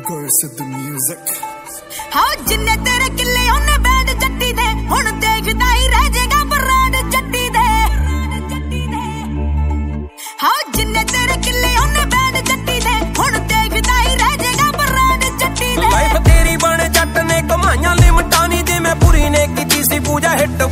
ਸਿੱਧ ਮਿਊਜ਼ਿਕ ਹਾਂ ਜਿੰਨੇ ਤੇਰੇ ਕਿੱਲੇ ਉਹਨੇ ਬੈਂਡ ਜੱਟੀ ਦੇ ਹੁਣ ਦੇਖਦਾ ਹੀ ਰਹਿ ਜਾਏਗਾ ਬਰਾਂਡ ਜੱਟੀ ਦੇ ਹਾਂ ਜਿੰਨੇ ਤੇਰੇ ਕਿੱਲੇ ਉਹਨੇ ਬੈਂਡ ਜੱਟੀ ਦੇ ਹੁਣ ਦੇਖਦਾ ਹੀ ਰਹਿ ਜਾਏਗਾ ਬਰਾਂਡ ਜੱਟੀ ਦੇ ਲਾਈਫ ਤੇਰੀ ਬਣ ਜੱਟ ਨੇ ਕਮਾਈਆਂ ਲਿਮਟਾਂ ਨੀ ਜਿਵੇਂ ਪੂਰੀ ਨੇ ਕੀਤੀ ਸੀ ਪੂਜਾ ਹਿੱਟ